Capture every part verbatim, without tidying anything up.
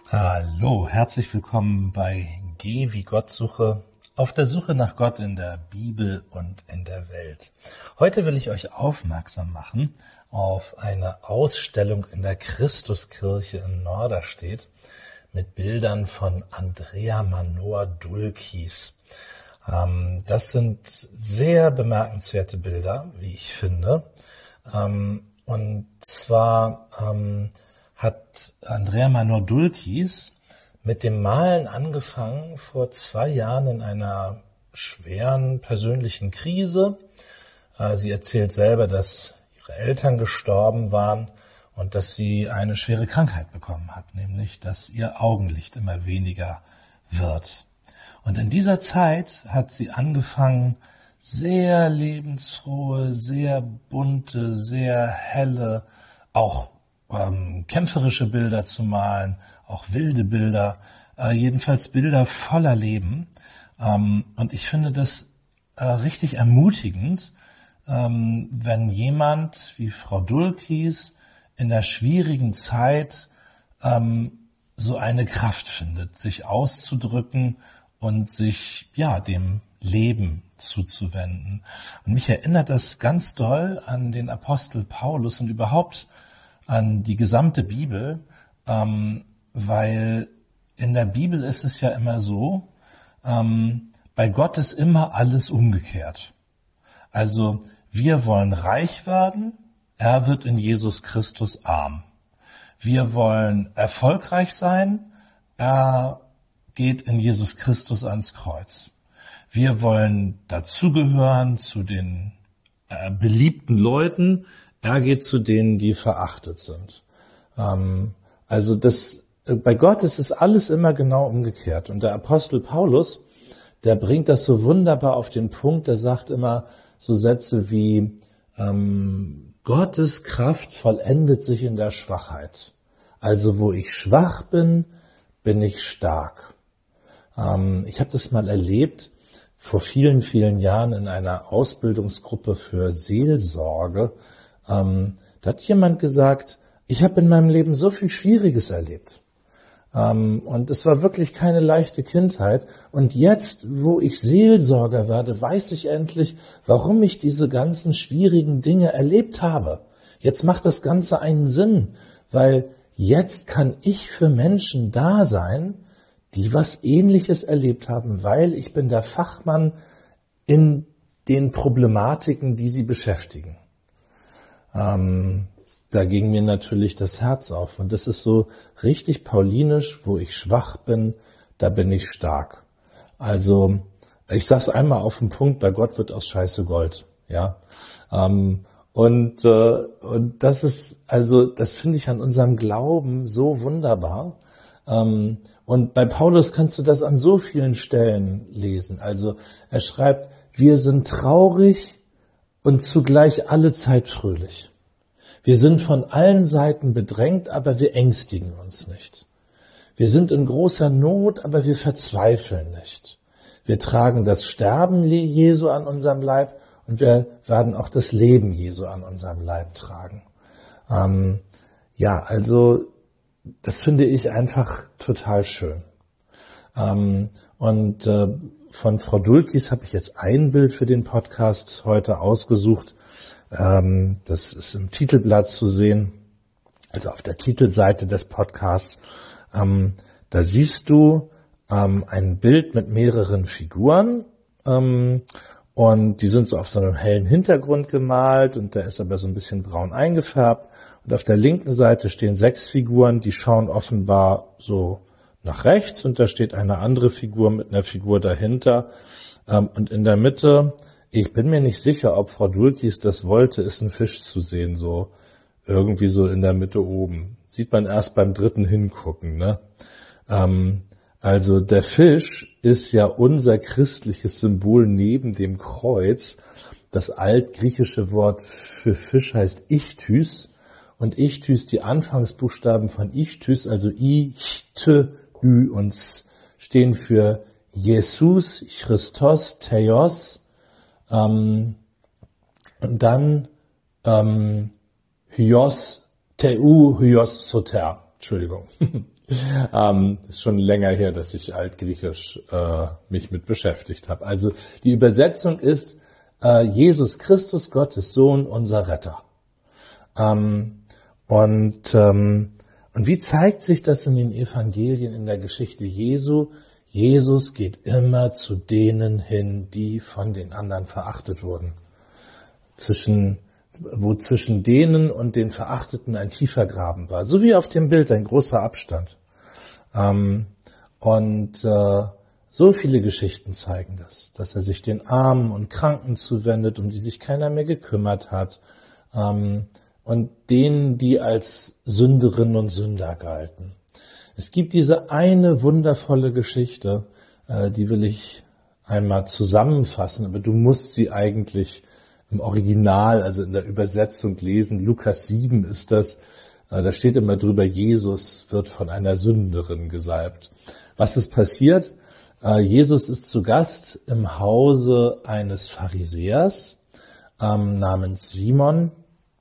Hallo, herzlich willkommen bei Geh wie Gott suche, auf der Suche nach Gott in der Bibel und in der Welt. Heute will ich euch aufmerksam machen auf eine Ausstellung in der Christuskirche in Norderstedt mit Bildern von Andrea Manor-Dulkis. Ähm, das sind sehr bemerkenswerte Bilder, wie ich finde. Ähm, und zwar ähm, hat Andrea Manor-Dulkis mit dem Malen angefangen vor zwei Jahren in einer schweren persönlichen Krise. Sie erzählt selber, dass ihre Eltern gestorben waren und dass sie eine schwere Krankheit bekommen hat, nämlich dass ihr Augenlicht immer weniger wird. Und in dieser Zeit hat sie angefangen, sehr lebensfrohe, sehr bunte, sehr helle, auch ähm, kämpferische Bilder zu malen, auch wilde Bilder, äh, jedenfalls Bilder voller Leben. Ähm, und ich finde das äh, richtig ermutigend, ähm, wenn jemand wie Frau Dulkis in der schwierigen Zeit ähm, so eine Kraft findet, sich auszudrücken und sich ja dem Leben zuzuwenden. Und mich erinnert das ganz doll an den Apostel Paulus und überhaupt an die gesamte Bibel, ähm, weil in der Bibel ist es ja immer so, ähm, bei Gott ist immer alles umgekehrt. Also wir wollen reich werden, er wird in Jesus Christus arm. Wir wollen erfolgreich sein, er geht in Jesus Christus ans Kreuz. Wir wollen dazugehören zu den äh, beliebten Leuten, er geht zu denen, die verachtet sind. Ähm, also das, bei Gott ist es alles immer genau umgekehrt. Und der Apostel Paulus, der bringt das so wunderbar auf den Punkt, der sagt immer so Sätze wie, ähm, Gottes Kraft vollendet sich in der Schwachheit. Also wo ich schwach bin, bin ich stark. Ähm, ich habe das mal erlebt, vor vielen, vielen Jahren in einer Ausbildungsgruppe für Seelsorge. Ähm, da hat jemand gesagt, ich habe in meinem Leben so viel Schwieriges erlebt. Ähm, und es war wirklich keine leichte Kindheit. Und jetzt, wo ich Seelsorger werde, weiß ich endlich, warum ich diese ganzen schwierigen Dinge erlebt habe. Jetzt macht das Ganze einen Sinn, weil jetzt kann ich für Menschen da sein, die was Ähnliches erlebt haben, weil ich bin der Fachmann in den Problematiken, die sie beschäftigen. Ähm, da ging mir natürlich das Herz auf. Und das ist so richtig paulinisch, wo ich schwach bin, da bin ich stark. Also ich sag's einmal auf den Punkt, bei Gott wird aus Scheiße Gold. Ja. Ähm, und, äh, und das ist, also das finde ich an unserem Glauben so wunderbar. Ähm, und bei Paulus kannst du das an so vielen Stellen lesen. Also er schreibt, wir sind traurig und zugleich alle Zeit fröhlich. Wir sind von allen Seiten bedrängt, aber wir ängstigen uns nicht. Wir sind in großer Not, aber wir verzweifeln nicht. Wir tragen das Sterben Jesu an unserem Leib und wir werden auch das Leben Jesu an unserem Leib tragen. Ähm, ja, also das finde ich einfach total schön. Ähm, und äh, von Frau Dulkis habe ich jetzt ein Bild für den Podcast heute ausgesucht. Ähm, das ist im Titelblatt zu sehen, also auf der Titelseite des Podcasts. Ähm, da siehst du ähm, ein Bild mit mehreren Figuren ähm, und die sind so auf so einem hellen Hintergrund gemalt und der ist aber so ein bisschen braun eingefärbt. Und auf der linken Seite stehen sechs Figuren, die schauen offenbar so nach rechts und da steht eine andere Figur mit einer Figur dahinter. Ähm, und in der Mitte, ich bin mir nicht sicher, ob Frau Dulkis das wollte, ist ein Fisch zu sehen, so irgendwie so in der Mitte oben. Sieht man erst beim dritten Hingucken, ne? Ähm, also der Fisch ist ja unser christliches Symbol neben dem Kreuz. Das altgriechische Wort für Fisch heißt Ichthys. Und Ichthys, die Anfangsbuchstaben von Ichthys, also I, T, Ü und S, stehen für Jesus, Christos, Theos, ähm, und dann ähm, Hyos, Teu, Hyos, Soter, Entschuldigung. ähm, ist schon länger her, dass ich Altgriechisch äh, mich mit beschäftigt habe. Also die Übersetzung ist äh, Jesus Christus, Gottes Sohn, unser Retter. Ähm, und, ähm, und wie zeigt sich das in den Evangelien, in der Geschichte Jesu? Jesus geht immer zu denen hin, die von den anderen verachtet wurden. Zwischen, wo zwischen denen und den Verachteten ein tiefer Graben war. So wie auf dem Bild, ein großer Abstand. Ähm, und äh, so viele Geschichten zeigen das, dass er sich den Armen und Kranken zuwendet, um die sich keiner mehr gekümmert hat. Ähm, und denen, die als Sünderinnen und Sünder galten. Es gibt diese eine wundervolle Geschichte, äh, die will ich einmal zusammenfassen, aber du musst sie eigentlich im Original, also in der Übersetzung lesen. Lukas sieben ist das, äh, da steht immer drüber, Jesus wird von einer Sünderin gesalbt. Was ist passiert? Äh, Jesus ist zu Gast im Hause eines Pharisäers ähm, namens Simon.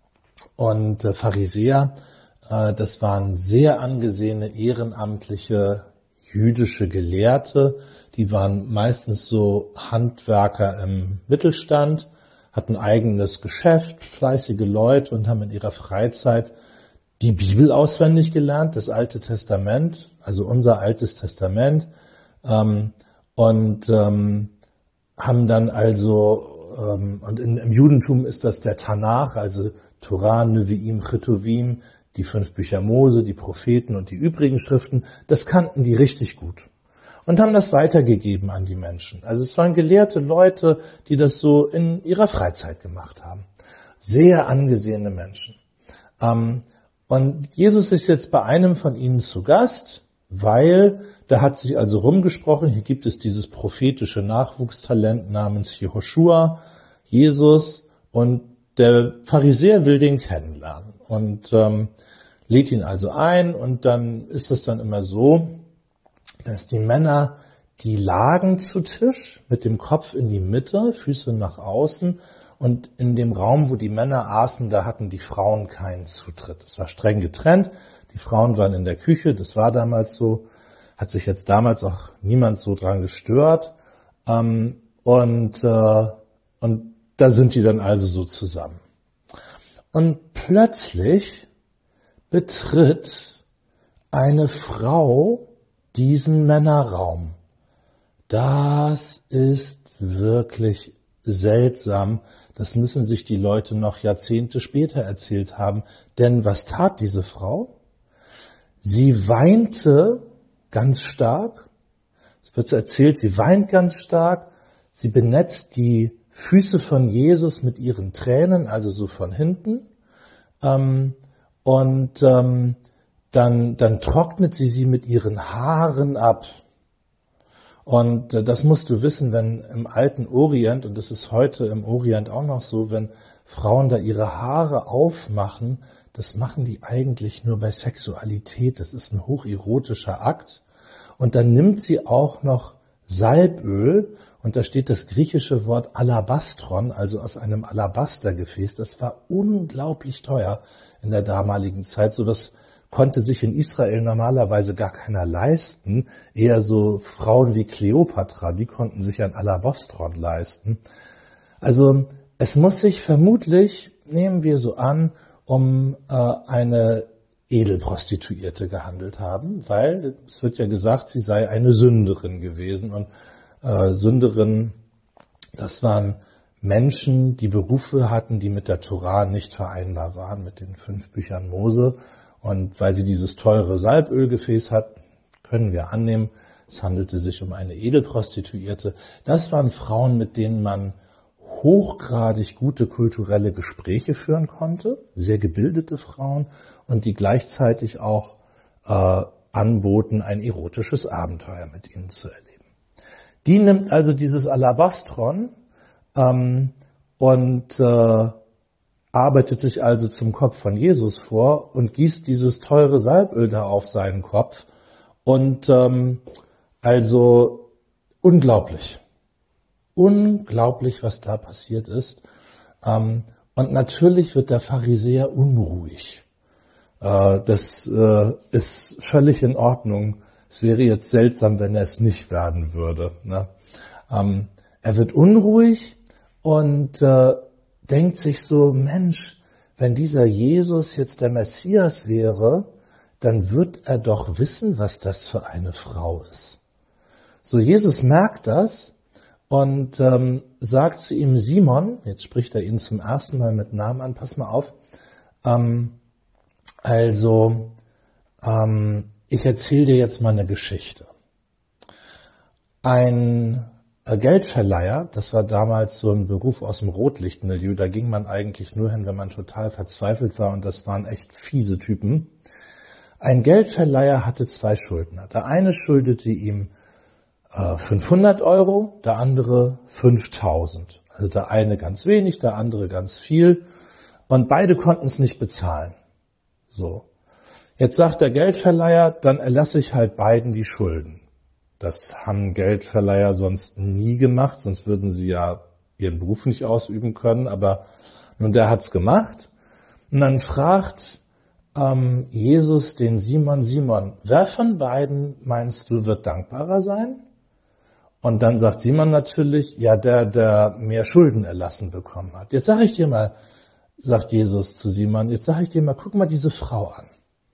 Und äh, Pharisäer, äh, das waren sehr angesehene, ehrenamtliche jüdische Gelehrte. Die waren meistens so Handwerker im Mittelstand, hatten eigenes Geschäft, fleißige Leute und haben in ihrer Freizeit die Bibel auswendig gelernt, das Alte Testament, also unser Altes Testament, ähm, und ähm, haben dann also, ähm, und in, im Judentum ist das der Tanach, also Torah, Nevi'im, Chetuvim, die fünf Bücher Mose, die Propheten und die übrigen Schriften, das kannten die richtig gut und haben das weitergegeben an die Menschen. Also es waren gelehrte Leute, die das so in ihrer Freizeit gemacht haben. Sehr angesehene Menschen. Ähm, und Jesus ist jetzt bei einem von ihnen zu Gast, weil da hat sich also rumgesprochen, hier gibt es dieses prophetische Nachwuchstalent namens Jehoschua, Jesus, und der Pharisäer will den kennenlernen und ähm, lädt ihn also ein, und dann ist es dann immer so, dass die Männer, die lagen zu Tisch mit dem Kopf in die Mitte, Füße nach außen, und in dem Raum, wo die Männer aßen, da hatten die Frauen keinen Zutritt. Es war streng getrennt, die Frauen waren in der Küche, das war damals so, hat sich jetzt damals auch niemand so dran gestört, ähm, und, äh, und da sind die dann also so zusammen. Und plötzlich betritt eine Frau diesen Männerraum. Das ist wirklich seltsam. Das müssen sich die Leute noch Jahrzehnte später erzählt haben. Denn was tat diese Frau? Sie weinte ganz stark. Es wird so erzählt, sie weint ganz stark. Sie benetzt die Füße von Jesus mit ihren Tränen, also so von hinten. Ähm, und ähm, dann, dann trocknet sie sie mit ihren Haaren ab. Und äh, das musst du wissen, wenn im alten Orient, und das ist heute im Orient auch noch so, wenn Frauen da ihre Haare aufmachen, das machen die eigentlich nur bei Sexualität. Das ist ein hocherotischer Akt. Und dann nimmt sie auch noch Salböl, und da steht das griechische Wort Alabastron, also aus einem Alabastergefäß. Das war unglaublich teuer in der damaligen Zeit. So was konnte sich in Israel normalerweise gar keiner leisten. Eher so Frauen wie Kleopatra, die konnten sich ein Alabastron leisten. Also es muss sich vermutlich, nehmen wir so an, um äh, eine Edelprostituierte gehandelt haben, weil es wird ja gesagt, sie sei eine Sünderin gewesen. Und äh, Sünderin, das waren Menschen, die Berufe hatten, die mit der Tora nicht vereinbar waren, mit den fünf Büchern Mose. Und weil sie dieses teure Salbölgefäß hat, können wir annehmen, es handelte sich um eine Edelprostituierte. Das waren Frauen, mit denen man hochgradig gute kulturelle Gespräche führen konnte, sehr gebildete Frauen, und die gleichzeitig auch äh, anboten, ein erotisches Abenteuer mit ihnen zu erleben. Die nimmt also dieses Alabastron ähm, und äh, arbeitet sich also zum Kopf von Jesus vor und gießt dieses teure Salböl da auf seinen Kopf. Und ähm, also unglaublich. Unglaublich, was da passiert ist. Ähm, und natürlich wird der Pharisäer unruhig. Äh, das äh, ist völlig in Ordnung. Es wäre jetzt seltsam, wenn er es nicht werden würde. Ne? Ähm, er wird unruhig und äh, denkt sich so, Mensch, wenn dieser Jesus jetzt der Messias wäre, dann wird er doch wissen, was das für eine Frau ist. So, Jesus merkt das und ähm, sagt zu ihm, Simon, jetzt spricht er ihn zum ersten Mal mit Namen an, pass mal auf, ähm, also ähm, ich erzähle dir jetzt mal eine Geschichte. Ein Geldverleiher, das war damals so ein Beruf aus dem Rotlichtmilieu, da ging man eigentlich nur hin, wenn man total verzweifelt war und das waren echt fiese Typen. Ein Geldverleiher hatte zwei Schuldner. Der eine schuldete ihm äh, fünfhundert Euro, der andere fünftausend. Also der eine ganz wenig, der andere ganz viel und beide konnten es nicht bezahlen. So. Jetzt sagt der Geldverleiher, dann erlasse ich halt beiden die Schulden. Das haben Geldverleiher sonst nie gemacht, sonst würden sie ja ihren Beruf nicht ausüben können, aber nun, der hat's gemacht. Und dann fragt ähm, Jesus den Simon, Simon, wer von beiden meinst du wird dankbarer sein? Und dann sagt Simon natürlich, ja, der, der mehr Schulden erlassen bekommen hat. Jetzt sage ich dir mal, sagt Jesus zu Simon, jetzt sage ich dir mal, guck mal diese Frau an.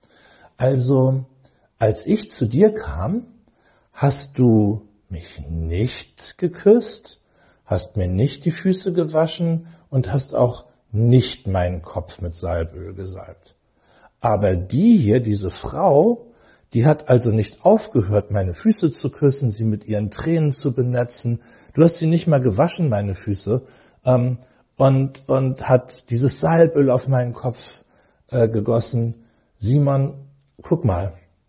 Also, als ich zu dir kam, hast du mich nicht geküsst, hast mir nicht die Füße gewaschen und hast auch nicht meinen Kopf mit Salböl gesalbt. Aber die hier, diese Frau, die hat also nicht aufgehört, meine Füße zu küssen, sie mit ihren Tränen zu benetzen. Du hast sie nicht mal gewaschen, meine Füße, ähm, und, und hat dieses Salböl auf meinen Kopf äh, gegossen. Simon, guck mal,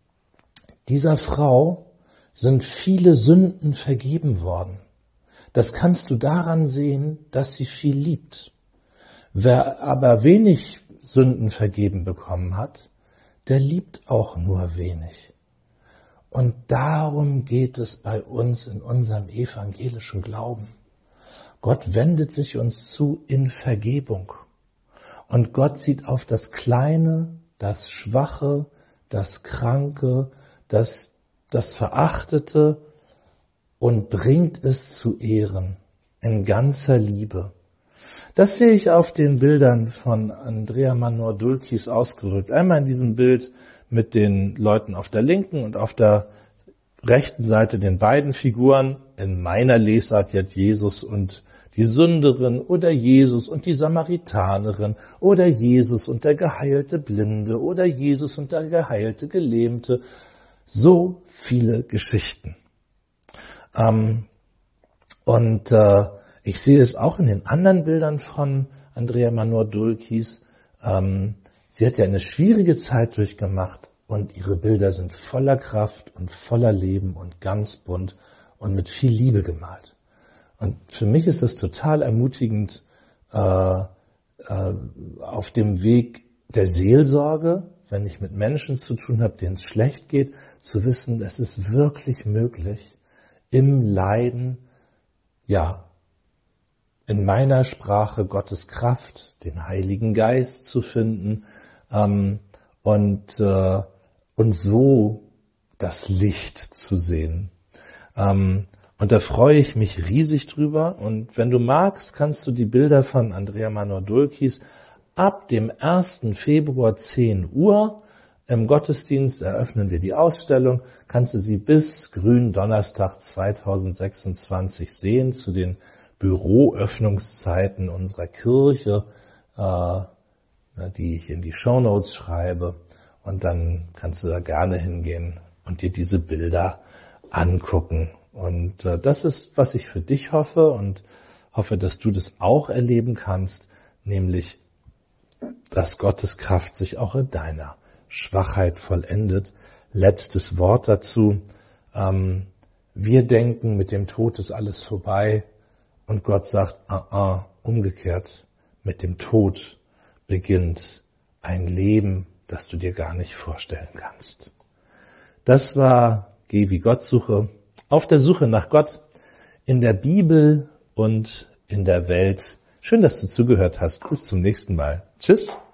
dieser Frau sind viele Sünden vergeben worden. Das kannst du daran sehen, dass sie viel liebt. Wer aber wenig Sünden vergeben bekommen hat, der liebt auch nur wenig. Und darum geht es bei uns in unserem evangelischen Glauben. Gott wendet sich uns zu in Vergebung. Und Gott sieht auf das Kleine, das Schwache, das Kranke, das, das Verachtete und bringt es zu Ehren in ganzer Liebe. Das sehe ich auf den Bildern von Andrea Manor-Dulkis ausgedrückt. Einmal in diesem Bild mit den Leuten auf der linken und auf der rechten Seite den beiden Figuren. In meiner Lesart jetzt Jesus und die Sünderin oder Jesus und die Samaritanerin oder Jesus und der geheilte Blinde oder Jesus und der geheilte Gelähmte. So viele Geschichten. Ähm, und äh, ich sehe es auch in den anderen Bildern von Andrea Manor-Dulkis. Ähm, sie hat ja eine schwierige Zeit durchgemacht und ihre Bilder sind voller Kraft und voller Leben und ganz bunt und mit viel Liebe gemalt. Und für mich ist das total ermutigend, äh, äh, auf dem Weg der Seelsorge, wenn ich mit Menschen zu tun habe, denen es schlecht geht, zu wissen, es ist wirklich möglich, im Leiden, ja, in meiner Sprache Gottes Kraft, den Heiligen Geist zu finden ähm, und, äh, und so das Licht zu sehen. Ähm, und da freue ich mich riesig drüber. Und wenn du magst, kannst du die Bilder von Andrea Manor-Dulkis ab dem ersten Februar zehn Uhr im Gottesdienst eröffnen wir die Ausstellung. Kannst du sie bis Gründonnerstag zweitausendsechsundzwanzig sehen zu den Büroöffnungszeiten unserer Kirche, äh, die ich in die Shownotes schreibe. Und dann kannst du da gerne hingehen und dir diese Bilder angucken. Und äh, das ist, was ich für dich hoffe und hoffe, dass du das auch erleben kannst, nämlich, dass Gottes Kraft sich auch in deiner Schwachheit vollendet. Letztes Wort dazu. Ähm, wir denken, mit dem Tod ist alles vorbei. Und Gott sagt, ah, ah, umgekehrt, mit dem Tod beginnt ein Leben, das du dir gar nicht vorstellen kannst. Das war Geh wie Gott suche, auf der Suche nach Gott in der Bibel und in der Welt. Schön, dass du zugehört hast. Bis zum nächsten Mal. Tschüss.